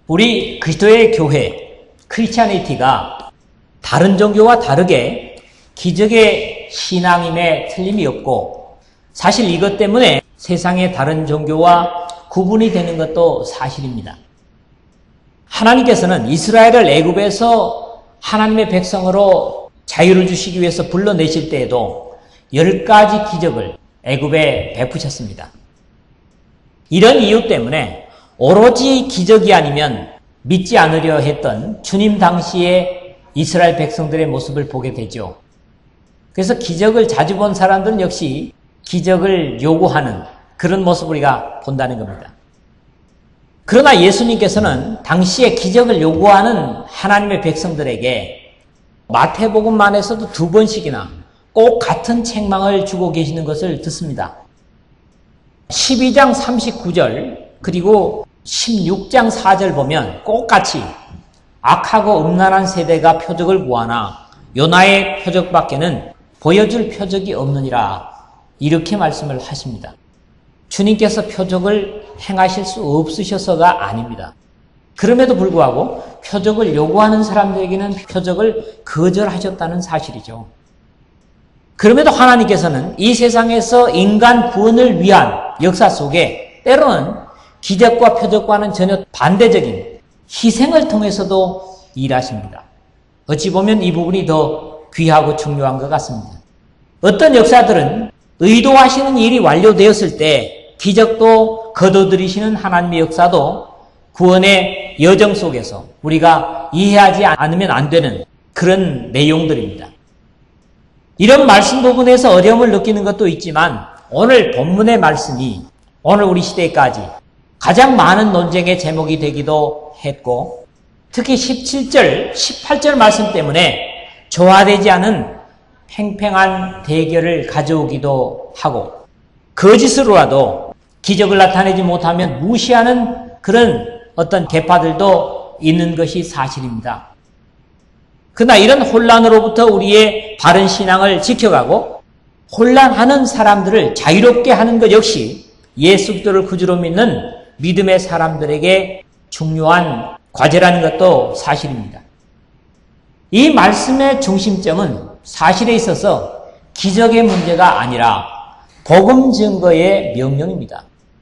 우리 그리스도의 교회, 크리스찬이티가 다른 종교와 다르게 기적의 신앙임에 틀림이 없고, 사실 이것 때문에 세상의 다른 종교와 구분이 되는 것도 사실입니다. 하나님께서는 이스라엘을 애굽에서 하나님의 백성으로 자유를 주시기 위해서 불러내실 때에도 10가지 기적을 애굽에 베푸셨습니다. 이런 이유 때문에 오로지 기적이 아니면 믿지 않으려 했던 주님 당시의 이스라엘 백성들의 모습을 보게 되죠. 그래서 기적을 자주 본 사람들은 역시 기적을 요구하는 그런 모습을 우리가 본다는 겁니다. 그러나 예수님께서는 당시에 기적을 요구하는 하나님의 백성들에게 마태복음만에서도 2번씩이나 꼭 같은 책망을 주고 계시는 것을 듣습니다. 12장 39절 그리고 16장 4절 보면 꼭 같이 악하고 음란한 세대가 표적을 구하나 요나의 표적밖에는 보여줄 표적이 없느니라, 이렇게 말씀을 하십니다. 주님께서 표적을 행하실 수 없으셔서가 아닙니다. 그럼에도 불구하고 표적을 요구하는 사람들에게는 표적을 거절하셨다는 사실이죠. 그럼에도 하나님께서는 이 세상에서 인간 구원을 위한 역사 속에 때로는 기적과 표적과는 전혀 반대적인 희생을 통해서도 일하십니다. 어찌 보면 이 부분이 더 귀하고 중요한 것 같습니다. 어떤 역사들은 의도하시는 일이 완료되었을 때 기적도 거둬들이시는 하나님의 역사도 구원의 여정 속에서 우리가 이해하지 않으면 안 되는 그런 내용들입니다. 이런 말씀 부분에서 어려움을 느끼는 것도 있지만 오늘 본문의 말씀이 오늘 우리 시대까지 가장 많은 논쟁의 제목이 되기도 했고, 특히 17절, 18절 말씀 때문에 조화되지 않은 팽팽한 대결을 가져오기도 하고, 거짓으로라도 기적을 나타내지 못하면 무시하는 그런 어떤 계파들도 있는 것이 사실입니다. 그러나 이런 혼란으로부터 우리의 바른 신앙을 지켜가고 혼란하는 사람들을 자유롭게 하는 것 역시 예수 그리스도를 구주로 믿는 믿음의 사람들에게 중요한 과제라는 것도 사실입니다. 이 말씀의 중심점은 사실에 있어서 기적의 문제가 아니라 복음 증거의 명령입니다.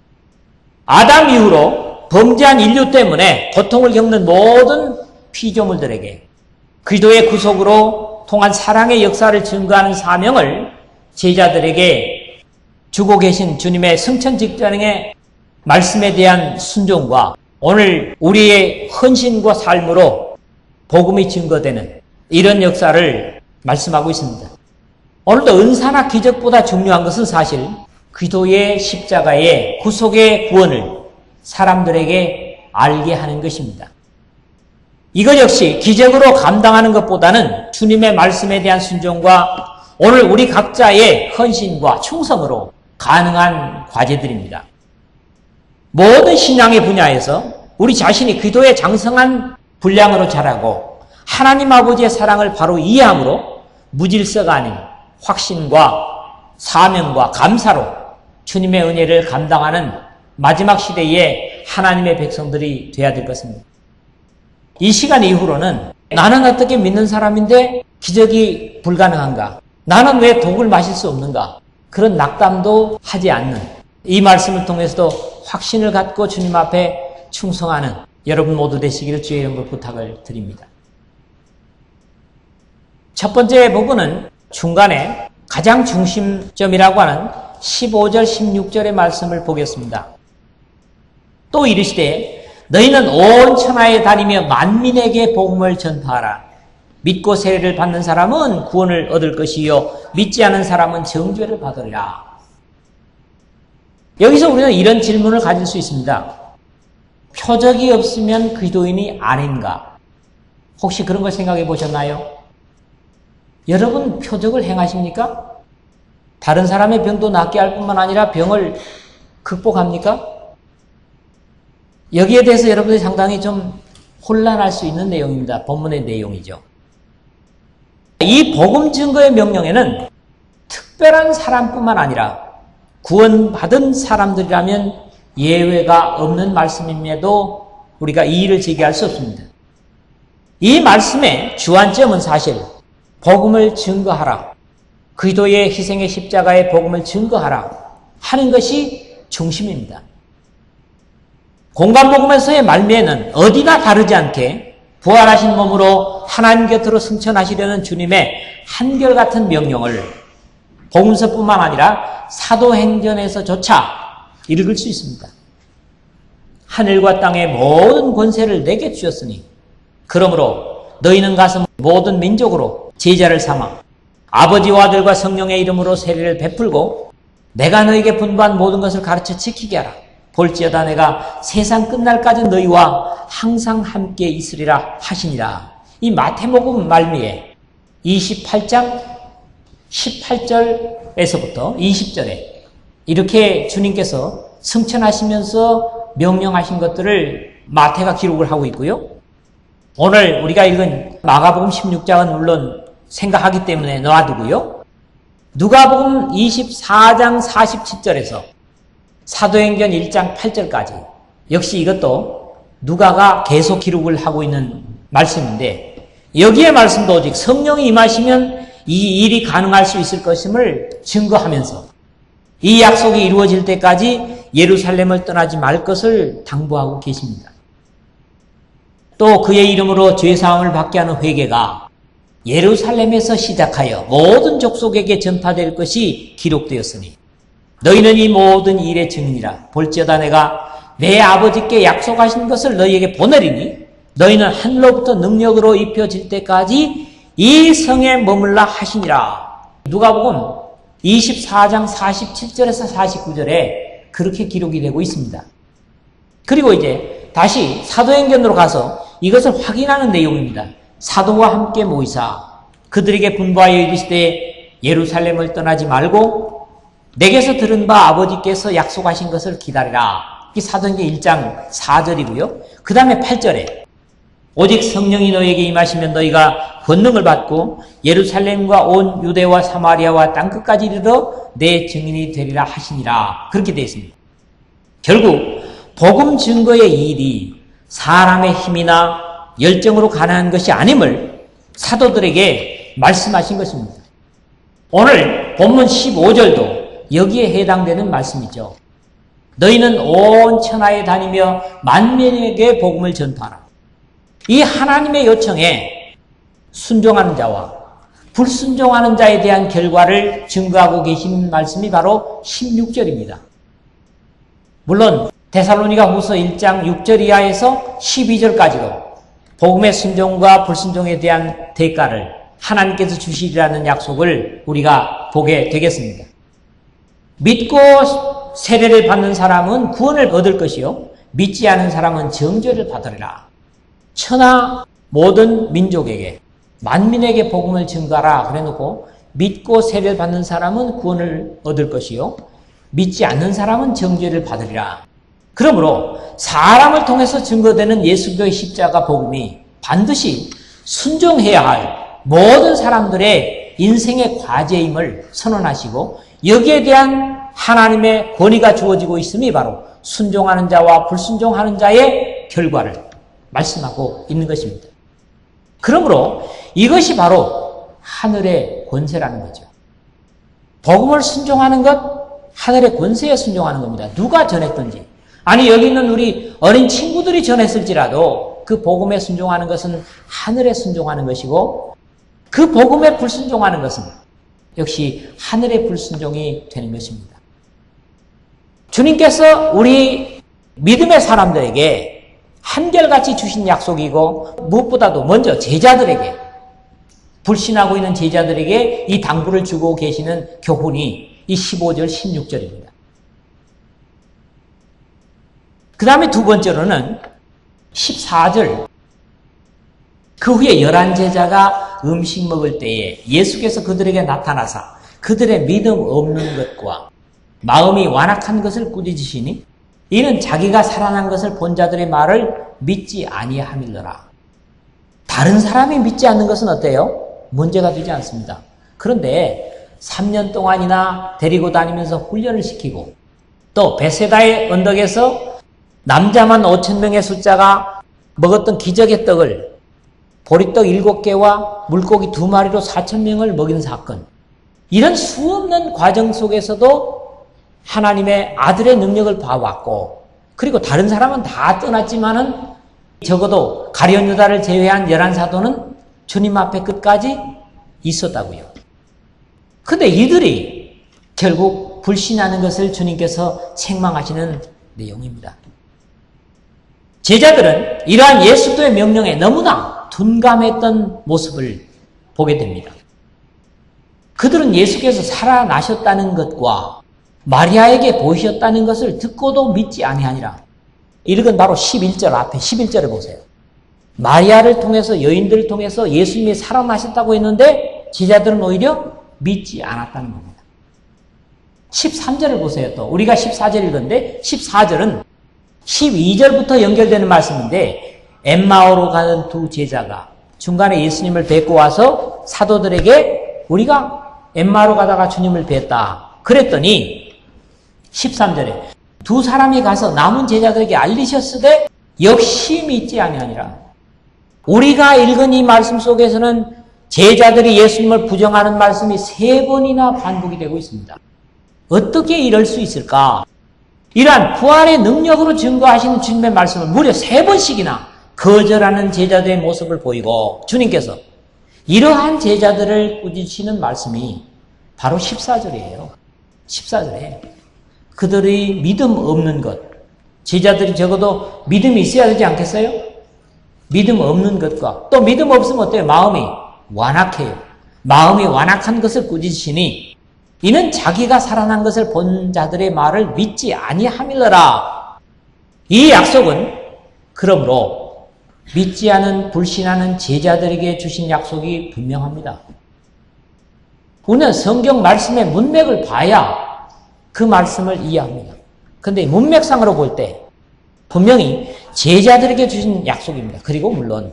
아담 이후로 범죄한 인류 때문에 고통을 겪는 모든 피조물들에게 그리스도의 구속으로 통한 사랑의 역사를 증거하는 사명을 제자들에게 주고 계신 주님의 승천 직전의 말씀에 대한 순종과 오늘 우리의 헌신과 삶으로 복음이 증거되는 이런 역사를 말씀하고 있습니다. 오늘도 은사나 기적보다 중요한 것은 사실 그리스도의 십자가의 구속의 구원을 사람들에게 알게 하는 것입니다. 이것 역시 기적으로 감당하는 것보다는 주님의 말씀에 대한 순종과 오늘 우리 각자의 헌신과 충성으로 가능한 과제들입니다. 모든 신앙의 분야에서 우리 자신이 그리스도의 장성한 분량으로 자라고 하나님 아버지의 사랑을 바로 이해함으로 무질서가 아닌 확신과 사명과 감사로 주님의 은혜를 감당하는 마지막 시대의 하나님의 백성들이 되어야 될 것입니다. 이 시간 이후로는 나는 어떻게 믿는 사람인데 기적이 불가능한가? 나는 왜 독을 마실 수 없는가? 그런 낙담도 하지 않는 이 말씀을 통해서도 확신을 갖고 주님 앞에 충성하는 여러분 모두 되시기를 주의 이름으로 부탁을 드립니다. 첫 번째 부분은 중간에 가장 중심점이라고 하는 15절, 16절의 말씀을 보겠습니다. 또 이르시되 너희는 온 천하에 다니며 만민에게 복음을 전파하라. 믿고 세례를 받는 사람은 구원을 얻을 것이요 믿지 않은 사람은 정죄를 받으리라. 여기서 우리는 이런 질문을 가질 수 있습니다. 표적이 없으면 그리스도인이 아닌가? 혹시 그런 걸 생각해 보셨나요? 여러분 표적을 행하십니까? 다른 사람의 병도 낫게 할 뿐만 아니라 병을 극복합니까? 여기에 대해서 여러분들이 상당히 좀 혼란할 수 있는 내용입니다. 본문의 내용이죠. 이 복음 증거의 명령에는 특별한 사람뿐만 아니라 구원받은 사람들이라면 예외가 없는 말씀임에도 우리가 이의를 제기할 수 없습니다. 이 말씀의 주안점은 사실 복음을 증거하라, 그리스도의 희생의 십자가의 복음을 증거하라 하는 것이 중심입니다. 공간복음에서의 말미에는 어디나 다르지 않게 부활하신 몸으로 하나님 곁으로 승천하시려는 주님의 한결같은 명령을 복음서뿐만 아니라 사도행전에서조차 읽을 수 있습니다. 하늘과 땅의 모든 권세를 내게 주셨으니 그러므로 너희는 가서 모든 민족으로 제자를 삼아 아버지와 아들과 성령의 이름으로 세례를 베풀고 내가 너희에게 분부한 모든 것을 가르쳐 지키게 하라. 볼지어다 내가 세상 끝날까지 너희와 항상 함께 있으리라 하시니라. 이 마태복음 말미에 28장 18절에서부터 20절에 이렇게 주님께서 승천하시면서 명령하신 것들을 마태가 기록을 하고 있고요. 오늘 우리가 읽은 마가복음 16장은 물론 생각하기 때문에 놔두고요. 누가복음 24장 47절에서 사도행전 1장 8절까지 역시 이것도 누가가 계속 기록을 하고 있는 말씀인데 여기에 말씀도 오직 성령이 임하시면 이 일이 가능할 수 있을 것임을 증거하면서 이 약속이 이루어질 때까지 예루살렘을 떠나지 말 것을 당부하고 계십니다. 또 그의 이름으로 죄사함을 받게 하는 회개가 예루살렘에서 시작하여 모든 족속에게 전파될 것이 기록되었으니 너희는 이 모든 일의 증인이라. 볼지어다 내가 내 아버지께 약속하신 것을 너희에게 보내리니 너희는 하늘로부터 능력으로 입혀질 때까지 이 성에 머물라 하시니라. 누가복음 24장 47절에서 49절에 그렇게 기록이 되고 있습니다. 그리고 이제 다시 사도행전으로 가서 이것을 확인하는 내용입니다. 사도와 함께 모이사 그들에게 분부하여 이르시되 예루살렘을 떠나지 말고 내게서 들은 바 아버지께서 약속하신 것을 기다리라. 이 사도행전 1장 4절이고요. 그 다음에 8절에 오직 성령이 너희에게 임하시면 너희가 권능을 받고 예루살렘과 온 유대와 사마리아와 땅끝까지 이르러 내 증인이 되리라 하시니라. 그렇게 되어 있습니다. 결국 복음 증거의 일이 사람의 힘이나 열정으로 가능한 것이 아님을 사도들에게 말씀하신 것입니다. 오늘 본문 15절도 여기에 해당되는 말씀이죠. 너희는 온 천하에 다니며 만민에게 복음을 전파하라. 이 하나님의 요청에 순종하는 자와 불순종하는 자에 대한 결과를 증거하고 계시는 말씀이 바로 16절입니다. 물론 데살로니가 후서 1장 6절 이하에서 12절까지도 복음의 순종과 불순종에 대한 대가를 하나님께서 주시리라는 약속을 우리가 보게 되겠습니다. 믿고 세례를 받는 사람은 구원을 얻을 것이요 믿지 않은 사람은 정죄를 받으리라. 천하 모든 민족에게 만민에게 복음을 증가하라 그래놓고 믿고 세례를 받는 사람은 구원을 얻을 것이요 믿지 않는 사람은 정죄를 받으리라. 그러므로 사람을 통해서 증거되는 예수교의 십자가 복음이 반드시 순종해야 할 모든 사람들의 인생의 과제임을 선언하시고 여기에 대한 하나님의 권위가 주어지고 있음이 바로 순종하는 자와 불순종하는 자의 결과를 말씀하고 있는 것입니다. 그러므로 이것이 바로 하늘의 권세라는 거죠. 복음을 순종하는 것, 하늘의 권세에 순종하는 겁니다. 누가 전했든지. 아니 여기 있는 우리 어린 친구들이 전했을지라도 그 복음에 순종하는 것은 하늘에 순종하는 것이고 그 복음에 불순종하는 것은 역시 하늘의 불순종이 되는 것입니다. 주님께서 우리 믿음의 사람들에게 한결같이 주신 약속이고 무엇보다도 먼저 제자들에게 불신하고 있는 제자들에게 이 당부를 주고 계시는 교훈이 이 15절 16절입니다. 그 다음에 두 번째로는 14절 그 후에 11제자가 음식 먹을 때에 예수께서 그들에게 나타나사 그들의 믿음 없는 것과 마음이 완악한 것을 꾸짖으시니 이는 자기가 살아난 것을 본 자들의 말을 믿지 아니함일러라. 다른 사람이 믿지 않는 것은 어때요? 문제가 되지 않습니다. 그런데 3년 동안이나 데리고 다니면서 훈련을 시키고 또 베세다의 언덕에서 남자만 5,000명의 숫자가 먹었던 기적의 떡을 보리떡 7개와 물고기 2마리로 4,000명을 먹인 사건. 이런 수없는 과정 속에서도 하나님의 아들의 능력을 봐왔고, 그리고 다른 사람은 다 떠났지만은 적어도 가룟 유다를 제외한 11사도는 주님 앞에 끝까지 있었다고요. 근데 이들이 결국 불신하는 것을 주님께서 책망하시는 내용입니다. 제자들은 이러한 예수 그리스도의 명령에 너무나 둔감했던 모습을 보게 됩니다. 그들은 예수께서 살아나셨다는 것과 마리아에게 보이셨다는 것을 듣고도 믿지 아니하니라. 이건 바로 11절 앞에 11절을 보세요. 마리아를 통해서, 여인들을 통해서 예수님이 살아나셨다고 했는데 제자들은 오히려 믿지 않았다는 겁니다. 13절을 보세요. 또 우리가 14절 읽었는데 14절은 12절부터 연결되는 말씀인데, 엠마오로 가는 두 제자가 중간에 예수님을 뵙고 와서 사도들에게 우리가 엠마오로 가다가 주님을 뵀다 그랬더니 13절에 두 사람이 가서 남은 제자들에게 알리셨으되 역시 믿지 아니하니라. 우리가 읽은 이 말씀 속에서는 제자들이 예수님을 부정하는 말씀이 3번이나 반복이 되고 있습니다. 어떻게 이럴 수 있을까? 이러한 부활의 능력으로 증거하시는 주님의 말씀을 무려 3번씩이나 거절하는 제자들의 모습을 보이고, 주님께서 이러한 제자들을 꾸짖으시는 말씀이 바로 14절이에요. 14절에 그들의 믿음 없는 것, 제자들이 적어도 믿음이 있어야 되지 않겠어요? 믿음 없는 것과 또 믿음 없으면 어때요? 마음이 완악해요. 마음이 완악한 것을 꾸짖으시니 이는 자기가 살아난 것을 본 자들의 말을 믿지 아니함이더라. 이 약속은 그러므로 믿지 않은 불신하는 제자들에게 주신 약속이 분명합니다. 우리는 성경 말씀의 문맥을 봐야 그 말씀을 이해합니다. 그런데 문맥상으로 볼 때 분명히 제자들에게 주신 약속입니다. 그리고 물론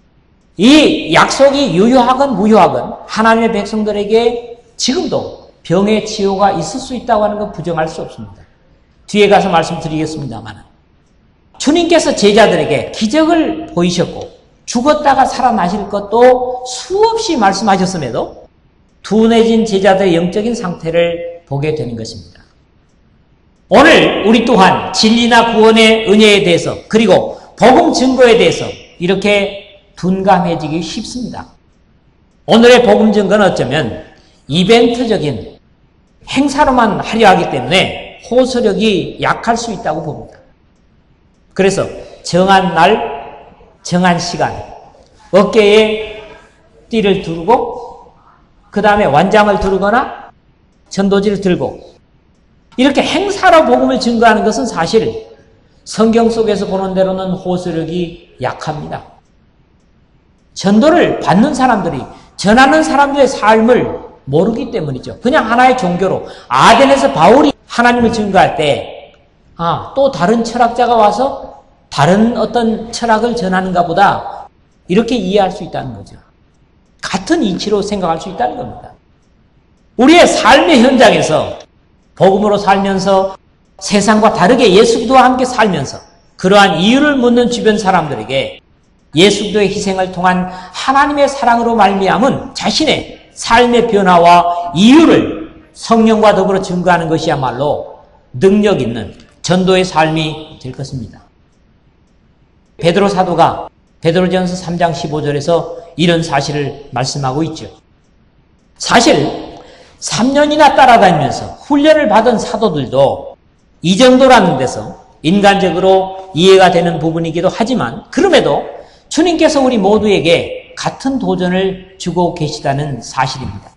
이 약속이 유효하건 무효하건 하나님의 백성들에게 지금도 병의 치유가 있을 수 있다고 하는 건 부정할 수 없습니다. 뒤에 가서 말씀드리겠습니다만, 주님께서 제자들에게 기적을 보이셨고 죽었다가 살아나실 것도 수없이 말씀하셨음에도 둔해진 제자들의 영적인 상태를 보게 되는 것입니다. 오늘 우리 또한 진리나 구원의 은혜에 대해서, 그리고 복음 증거에 대해서 이렇게 둔감해지기 쉽습니다. 오늘의 복음 증거는 어쩌면 이벤트적인 행사로만 하려 하기 때문에 호소력이 약할 수 있다고 봅니다. 그래서 정한 날, 정한 시간, 어깨에 띠를 두르고 그 다음에 완장을 두르거나 전도지를 들고 이렇게 행사로 복음을 증거하는 것은 사실 성경 속에서 보는 대로는 호소력이 약합니다. 전도를 받는 사람들이 전하는 사람들의 삶을 모르기 때문이죠. 그냥 하나의 종교로 아덴에서 바울이 하나님을 증거할 때 또 다른 철학자가 와서 다른 어떤 철학을 전하는가 보다 이렇게 이해할 수 있다는 거죠. 같은 이치로 생각할 수 있다는 겁니다. 우리의 삶의 현장에서 복음으로 살면서 세상과 다르게 예수 그리스도와 함께 살면서 그러한 이유를 묻는 주변 사람들에게 예수 그리스도의 희생을 통한 하나님의 사랑으로 말미암은 자신의 삶의 변화와 이유를 성령과 더불어 증거하는 것이야말로 능력 있는 전도의 삶이 될 것입니다. 베드로 사도가 베드로전서 3장 15절에서 이런 사실을 말씀하고 있죠. 사실 3년이나 따라다니면서 훈련을 받은 사도들도 이 정도라는 데서 인간적으로 이해가 되는 부분이기도 하지만, 그럼에도 주님께서 우리 모두에게 같은 도전을 주고 계시다는 사실입니다.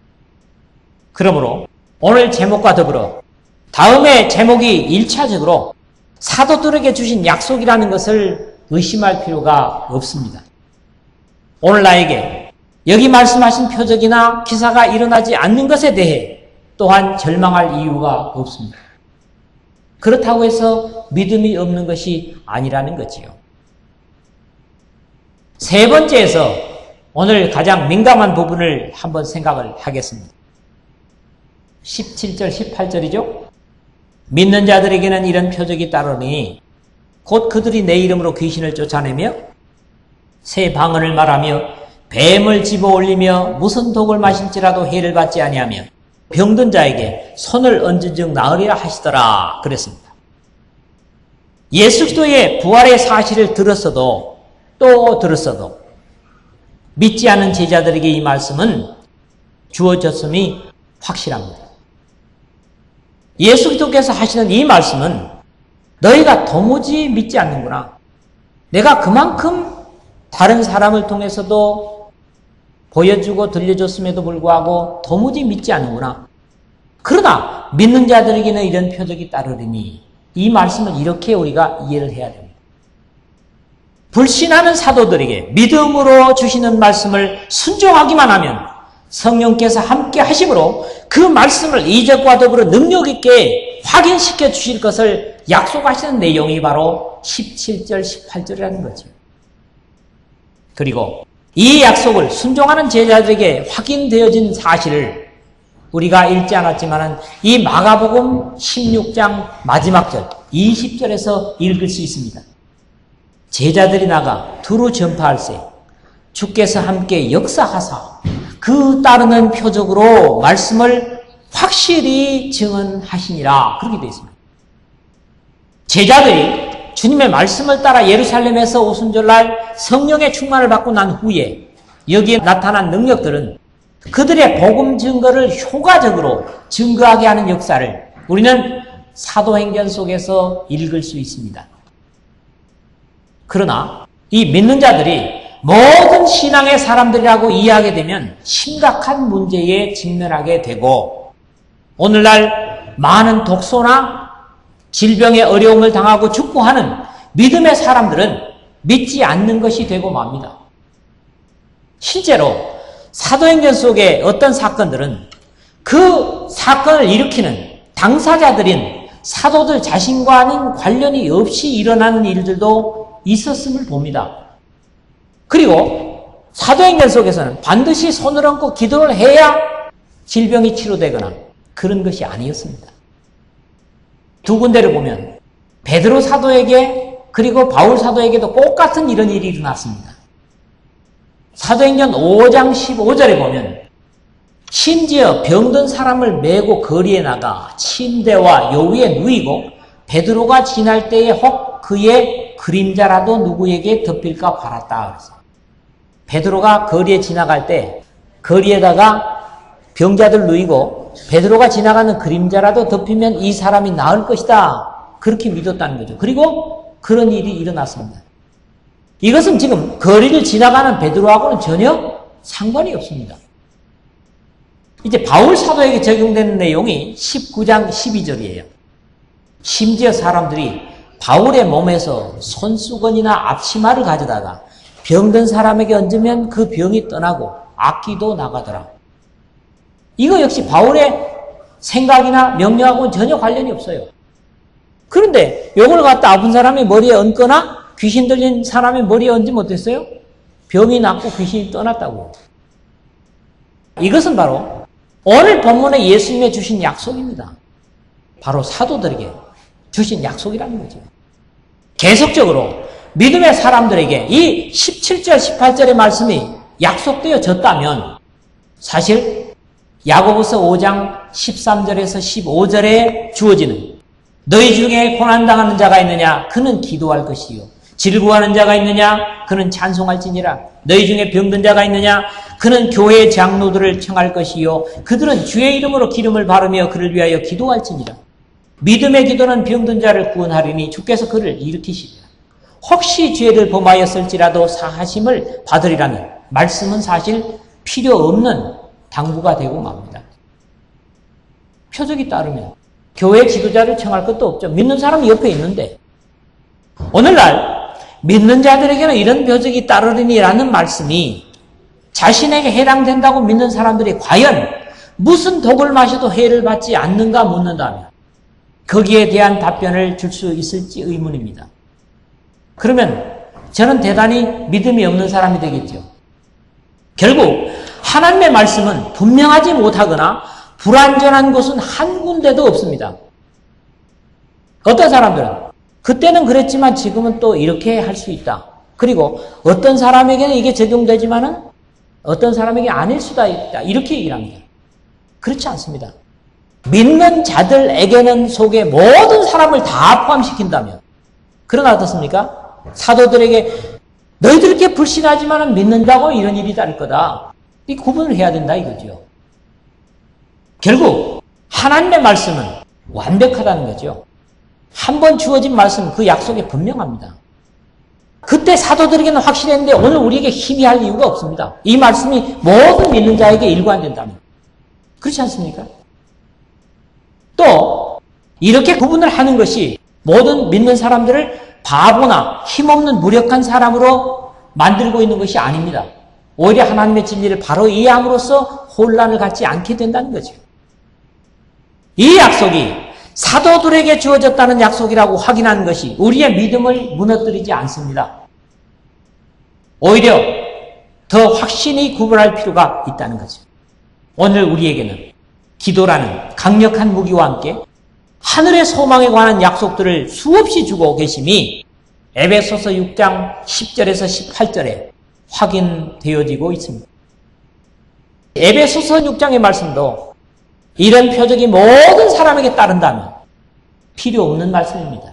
그러므로 오늘 제목과 더불어 다음의 제목이 1차적으로 사도들에게 주신 약속이라는 것을 의심할 필요가 없습니다. 오늘 나에게 여기 말씀하신 표적이나 기사가 일어나지 않는 것에 대해 또한 절망할 이유가 없습니다. 그렇다고 해서 믿음이 없는 것이 아니라는 거지요. 세 번째에서 오늘 가장 민감한 부분을 한번 생각을 하겠습니다. 17절, 18절이죠. 믿는 자들에게는 이런 표적이 따르니 곧 그들이 내 이름으로 귀신을 쫓아내며 새 방언을 말하며 뱀을 집어 올리며 무슨 독을 마실지라도 해를 받지 아니하며 병든 자에게 손을 얹은 즉 나으리라 하시더라 그랬습니다. 예수 그리스도의 부활의 사실을 들었어도 또 들었어도 믿지 않은 제자들에게 이 말씀은 주어졌음이 확실합니다. 예수 그리스도께서 하시는 이 말씀은 너희가 도무지 믿지 않는구나. 내가 그만큼 다른 사람을 통해서도 보여주고 들려줬음에도 불구하고 도무지 믿지 않는구나. 그러나 믿는 자들에게는 이런 표적이 따르리니 이 말씀을 이렇게 우리가 이해를 해야 됩니다. 불신하는 사도들에게 믿음으로 주시는 말씀을 순종하기만 하면 성령께서 함께 하심으로 그 말씀을 이적과 더불어 능력 있게 확인시켜 주실 것을 약속하시는 내용이 바로 17절, 18절이라는 거죠. 그리고 이 약속을 순종하는 제자들에게 확인되어진 사실을 우리가 읽지 않았지만 이 마가복음 16장 마지막 절 20절에서 읽을 수 있습니다. 제자들이 나가 두루 전파할세 주께서 함께 역사하사 그 따르는 표적으로 말씀을 확실히 증언하시니라 그렇게 되어 있습니다. 제자들이 주님의 말씀을 따라 예루살렘에서 오순절날 성령의 충만을 받고 난 후에 여기에 나타난 능력들은 그들의 복음 증거를 효과적으로 증거하게 하는 역사를 우리는 사도행전 속에서 읽을 수 있습니다. 그러나 이 믿는 자들이 모든 신앙의 사람들이라고 이해하게 되면 심각한 문제에 직면하게 되고 오늘날 많은 독소나 질병의 어려움을 당하고 죽고 하는 믿음의 사람들은 믿지 않는 것이 되고 맙니다. 실제로 사도행전 속의 어떤 사건들은 그 사건을 일으키는 당사자들인 사도들 자신과는 관련이 없이 일어나는 일들도 있었음을 봅니다. 그리고 사도행전 속에서는 반드시 손을 얹고 기도를 해야 질병이 치료되거나 그런 것이 아니었습니다. 두 군데를 보면 베드로 사도에게 그리고 바울 사도에게도 똑같은 이런 일이 일어났습니다. 사도행전 5장 15절에 보면 심지어 병든 사람을 메고 거리에 나가 침대와 여위에 누이고 베드로가 지날 때에 혹 그의 그림자라도 누구에게 덮일까 바랐다. 그래서 베드로가 거리에 지나갈 때 거리에다가 병자들 누이고 베드로가 지나가는 그림자라도 덮이면 이 사람이 나을 것이다. 그렇게 믿었다는 거죠. 그리고 그런 일이 일어났습니다. 이것은 지금 거리를 지나가는 베드로하고는 전혀 상관이 없습니다. 이제 바울 사도에게 적용되는 내용이 19장 12절이에요. 심지어 사람들이 바울의 몸에서 손수건이나 앞치마를 가져다가 병든 사람에게 얹으면 그 병이 떠나고 악기도 나가더라. 이거 역시 바울의 생각이나 명령하고는 전혀 관련이 없어요. 그런데 이걸 갖다 아픈 사람의 머리에 얹거나 귀신 들린 사람의 머리에 얹으면 어땠어요? 병이 낫고 귀신이 떠났다고. 이것은 바로 오늘 본문에 예수님이 주신 약속입니다. 바로 사도들에게 주신 약속이라는 거죠. 계속적으로 믿음의 사람들에게 이 17절, 18절의 말씀이 약속되어졌다면 사실 야고보서 5장 13절에서 15절에 주어지는 너희 중에 고난당하는 자가 있느냐? 그는 기도할 것이요. 질구하는 자가 있느냐? 그는 찬송할지니라. 너희 중에 병든 자가 있느냐? 그는 교회의 장로들을 청할 것이요. 그들은 주의 이름으로 기름을 바르며 그를 위하여 기도할지니라. 믿음의 기도는 병든 자를 구원하리니 주께서 그를 일으키시리라. 혹시 죄를 범하였을지라도 사하심을 받으리라는 말씀은 사실 필요 없는 당부가 되고 맙니다. 표적이 따르면 교회 지도자를 청할 것도 없죠. 믿는 사람이 옆에 있는데 오늘날 믿는 자들에게는 이런 표적이 따르리니라는 말씀이 자신에게 해당된다고 믿는 사람들이 과연 무슨 독을 마셔도 해를 받지 않는가 묻는다면 거기에 대한 답변을 줄 수 있을지 의문입니다. 그러면 저는 대단히 믿음이 없는 사람이 되겠죠. 결국 하나님의 말씀은 분명하지 못하거나 불완전한 곳은 한 군데도 없습니다. 어떤 사람들은 그때는 그랬지만 지금은 또 이렇게 할 수 있다. 그리고 어떤 사람에게는 이게 적용되지만은 어떤 사람에게 아닐 수도 있다. 이렇게 얘기를 합니다. 그렇지 않습니다. 믿는 자들에게는 속에 모든 사람을 다 포함시킨다면, 그러나 어떻습니까? 사도들에게 너희들 이렇게 불신하지만 믿는다고 이런 일이 다를 거다. 이 구분을 해야 된다 이거죠. 결국 하나님의 말씀은 완벽하다는 거죠. 한 번 주어진 말씀, 그 약속이 분명합니다. 그때 사도들에게는 확실했는데 오늘 우리에게 희미할 이유가 없습니다. 이 말씀이 모든 믿는 자에게 일관된다면. 그렇지 않습니까? 또 이렇게 구분을 하는 것이 모든 믿는 사람들을 바보나 힘없는 무력한 사람으로 만들고 있는 것이 아닙니다. 오히려 하나님의 진리를 바로 이해함으로써 혼란을 갖지 않게 된다는 거죠. 이 약속이 사도들에게 주어졌다는 약속이라고 확인하는 것이 우리의 믿음을 무너뜨리지 않습니다. 오히려 더 확신히 구분할 필요가 있다는 거죠. 오늘 우리에게는 기도라는 강력한 무기와 함께 하늘의 소망에 관한 약속들을 수없이 주고 계심이 에베소서 6장 10절에서 18절에 확인되어지고 있습니다. 에베소서 6장의 말씀도 이런 표적이 모든 사람에게 따른다면 필요 없는 말씀입니다.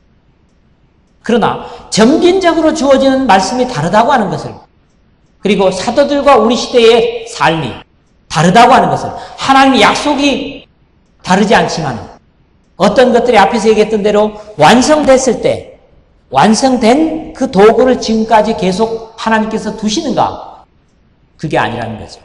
그러나 점진적으로 주어지는 말씀이 다르다고 하는 것을, 그리고 사도들과 우리 시대의 삶이 다르다고 하는 것을, 하나님의 약속이 다르지 않지만 어떤 것들이 앞에서 얘기했던 대로 완성됐을 때 완성된 그 도구를 지금까지 계속 하나님께서 두시는가? 그게 아니라는 거죠.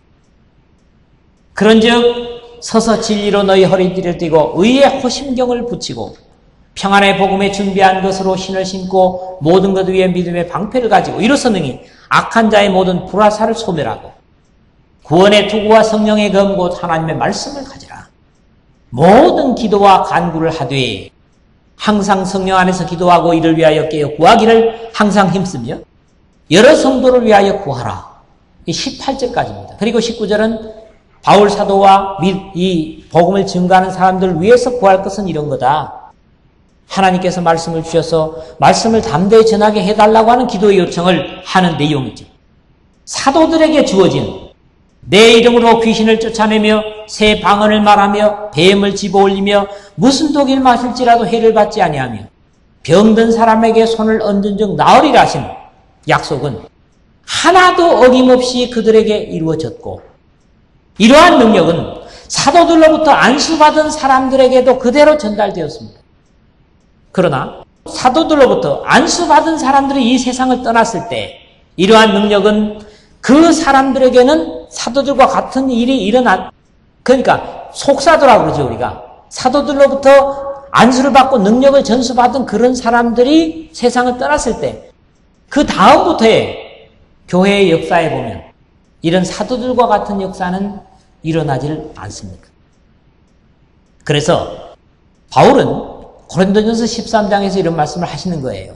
그런즉 서서 진리로 너희 허리띠를 띠고 의의 호심경을 붙이고 평안의 복음에 준비한 것으로 신을 신고 모든 것 위에 믿음의 방패를 가지고 이로써 능히 악한 자의 모든 불화살을 소멸하고 구원의 투구와 성령의 검 곧 하나님의 말씀을 가지라. 모든 기도와 간구를 하되 항상 성령 안에서 기도하고 이를 위하여 깨어 구하기를 항상 힘쓰며 여러 성도를 위하여 구하라. 이 18절까지입니다. 그리고 19절은 바울 사도와 이 복음을 증거하는 사람들을 위해서 구할 것은 이런 거다. 하나님께서 말씀을 주셔서 말씀을 담대히 전하게 해달라고 하는 기도의 요청을 하는 내용이죠. 사도들에게 주어진 내 이름으로 귀신을 쫓아내며 새 방언을 말하며 뱀을 집어올리며 무슨 독일 마실지라도 해를 받지 아니하며 병든 사람에게 손을 얹은 즉 나으리라 하신 약속은 하나도 어김없이 그들에게 이루어졌고, 이러한 능력은 사도들로부터 안수받은 사람들에게도 그대로 전달되었습니다. 그러나 사도들로부터 안수받은 사람들이 이 세상을 떠났을 때 이러한 능력은 그 사람들에게는 사도들과 같은 일이 그러니까 속사도라고 그러죠. 우리가 사도들로부터 안수를 받고 능력을 전수받은 그런 사람들이 세상을 떠났을 때 그 다음부터의 교회의 역사에 보면 이런 사도들과 같은 역사는 일어나질 않습니다. 그래서 바울은 고린도전서 13장에서 이런 말씀을 하시는 거예요.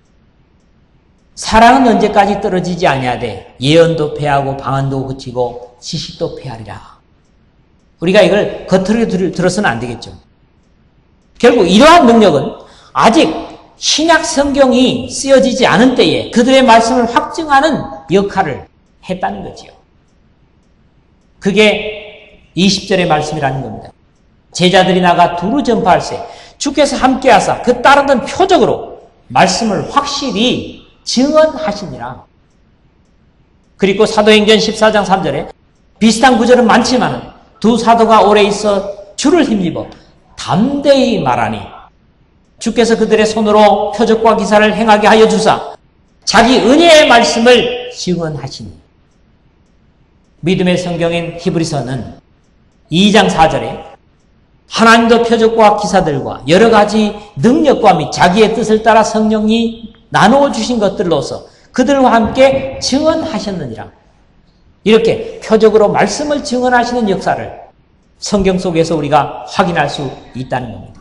사랑은 언제까지 떨어지지 아니하되 예언도 패하고 방언도 그치고 지식도 패하리라. 우리가 이걸 겉으로 들어서는 안 되겠죠. 결국 이러한 능력은 아직 신약 성경이 쓰여지지 않은 때에 그들의 말씀을 확증하는 역할을 했다는 거지요. 그게 20절의 말씀이라는 겁니다. 제자들이 나가 두루 전파할세 주께서 함께하사 그 따르던 표적으로 말씀을 확실히 증언하시니라. 그리고 사도행전 14장 3절에 비슷한 구절은 많지만 두 사도가 오래 있어 주를 힘입어 담대히 말하니 주께서 그들의 손으로 표적과 기사를 행하게 하여 주사 자기 은혜의 말씀을 증언하시니. 믿음의 성경인 히브리서는 2장 4절에 하나님도 표적과 기사들과 여러 가지 능력과 및 자기의 뜻을 따라 성령이 나누어 주신 것들로서 그들과 함께 증언하셨느니라. 이렇게 표적으로 말씀을 증언하시는 역사를 성경 속에서 우리가 확인할 수 있다는 겁니다.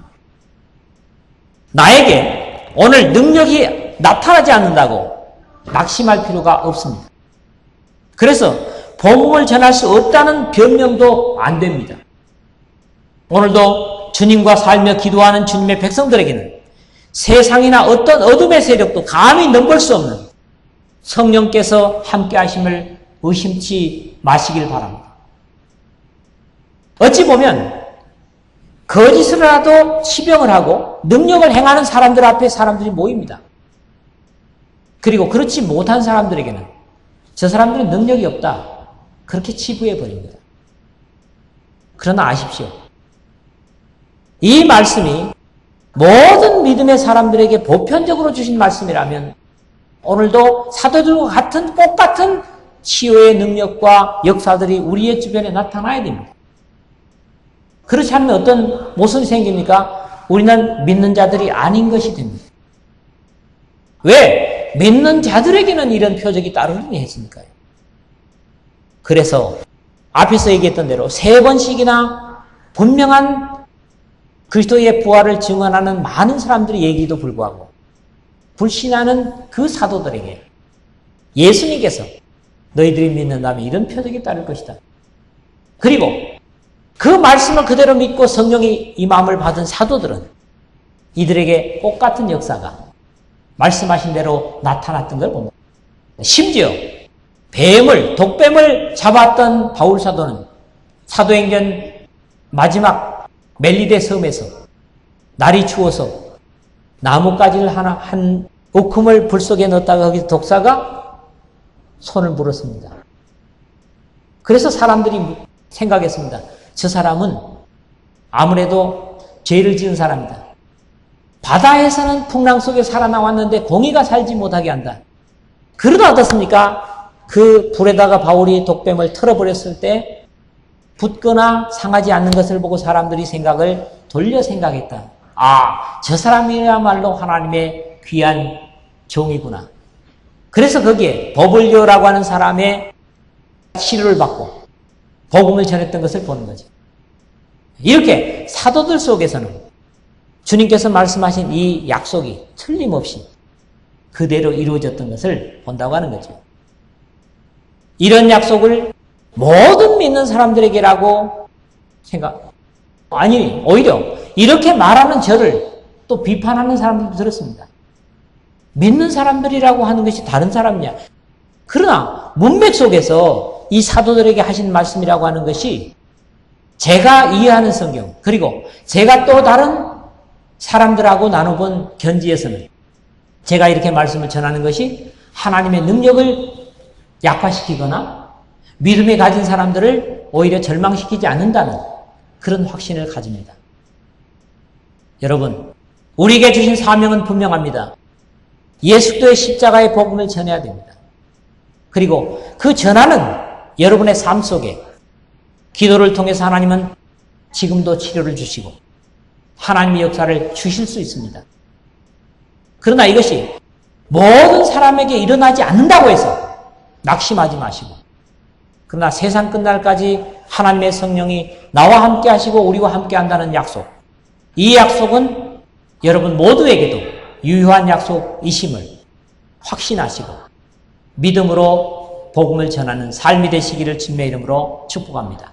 나에게 오늘 능력이 나타나지 않는다고 낙심할 필요가 없습니다. 그래서 복음을 전할 수 없다는 변명도 안 됩니다. 오늘도 주님과 살며 기도하는 주님의 백성들에게는 세상이나 어떤 어둠의 세력도 감히 넘볼 수 없는 성령께서 함께 하심을 의심치 마시길 바랍니다. 어찌 보면 거짓을 하도 치병을 하고 능력을 행하는 사람들 앞에 사람들이 모입니다. 그리고 그렇지 못한 사람들에게는 저 사람들은 능력이 없다, 그렇게 치부해 버립니다. 그러나 아십시오. 이 말씀이 모든 믿음의 사람들에게 보편적으로 주신 말씀이라면 오늘도 사도들과 같은 똑같은 치유의 능력과 역사들이 우리의 주변에 나타나야 됩니다. 그렇지 않으면 어떤 모습이 생깁니까? 우리는 믿는 자들이 아닌 것이 됩니다. 왜? 믿는 자들에게는 이런 표적이 따르니 했으니까요. 그래서 앞에서 얘기했던 대로 3번씩이나 분명한 그리스도의 부활을 증언하는 많은 사람들이 얘기도 불구하고 불신하는 그 사도들에게 예수님께서 너희들이 믿는다면 이런 표적이 따를 것이다. 그리고 그 말씀을 그대로 믿고 성령이 이 마음을 받은 사도들은 이들에게 똑같은 역사가 말씀하신 대로 나타났던 걸 봅니다. 심지어 독뱀을 잡았던 바울 사도는 사도행전 마지막 멜리데 섬에서 날이 추워서 나뭇가지를 한 우금을 불 속에 넣었다가 거기서 독사가 손을 물었습니다. 그래서 사람들이 생각했습니다. 저 사람은 아무래도 죄를 지은 사람이다. 바다에서는 풍랑 속에 살아나왔는데 공의가 살지 못하게 한다. 그러다 어떻습니까? 그 불에다가 바울이 독뱀을 털어버렸을 때 붙거나 상하지 않는 것을 보고 사람들이 생각을 돌려 생각했다. 아, 저 사람이야말로 하나님의 귀한 종이구나. 그래서 거기에 버블리오라고 하는 사람의 치료를 받고 복음을 전했던 것을 보는 거죠. 이렇게 사도들 속에서는 주님께서 말씀하신 이 약속이 틀림없이 그대로 이루어졌던 것을 본다고 하는 거죠. 이런 약속을 모든 믿는 사람들에게라고 아니, 오히려 이렇게 말하는 저를 또 비판하는 사람들도 들었습니다. 믿는 사람들이라고 하는 것이 다른 사람이냐. 그러나 문맥 속에서 이 사도들에게 하신 말씀이라고 하는 것이 제가 이해하는 성경, 그리고 제가 또 다른 사람들하고 나눠본 견지에서는 제가 이렇게 말씀을 전하는 것이 하나님의 능력을 약화시키거나 믿음에 가진 사람들을 오히려 절망시키지 않는다는 그런 확신을 가집니다. 여러분, 우리에게 주신 사명은 분명합니다. 예수 그리스도의 십자가의 복음을 전해야 됩니다. 그리고 그 전하는 여러분의 삶 속에 기도를 통해서 하나님은 지금도 치료를 주시고 하나님의 역사를 주실 수 있습니다. 그러나 이것이 모든 사람에게 일어나지 않는다고 해서 낙심하지 마시고, 그러나 세상 끝날까지 하나님의 성령이 나와 함께 하시고 우리와 함께 한다는 약속, 이 약속은 여러분 모두에게도 유효한 약속이심을 확신하시고 믿음으로 복음을 전하는 삶이 되시기를 주님의 이름으로 축복합니다.